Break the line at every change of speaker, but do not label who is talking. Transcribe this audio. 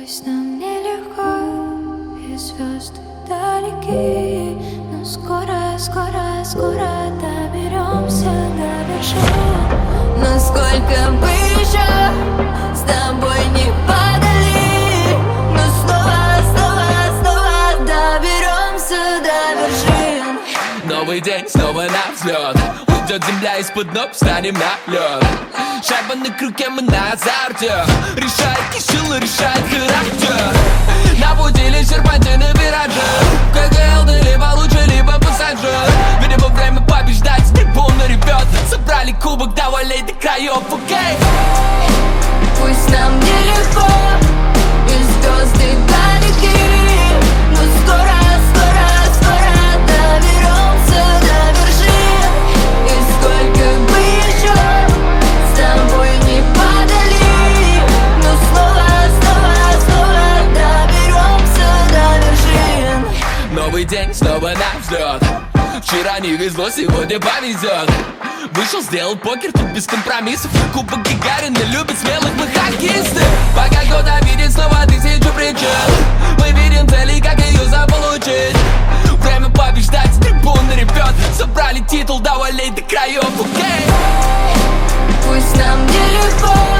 Пусть нам нелегко и звезды далеки, но скоро, скоро, скоро доберемся до вершин. Насколько бы еще с тобой не падали, но снова, снова, снова доберемся до вершин.
Новый день, снова на взлет. Уйдет земля из-под ног, встанем на лед. Шайба на круге, мы на азарте. Решает сила, решает характер. На пути лишь серпантины виражи. КГЛ, ты либо лучше, либо пассажир. Видимо, время побеждать, трибуна ревет. Собрали кубок, довольно до краев, окей.
Пусть нам нелегко и звезды далеки, но скоро, скоро, скоро доберемся до вершин. И сколько бы еще с тобой не падали, но снова, снова, снова доберемся до вершин.
Новый день, снова на взлет. Вчера не везло, сегодня повезет. Вышел, сделал покер, тут без компромиссов. Кубок Гагарина любит смелых мы хоккеисты. Пока кто-то видит снова тысячу причин, мы видим цели, как ее заполучить. Время побеждать, трибуна ревет. Собрали титул, довольны до краев, окей.
Пусть нам нелегко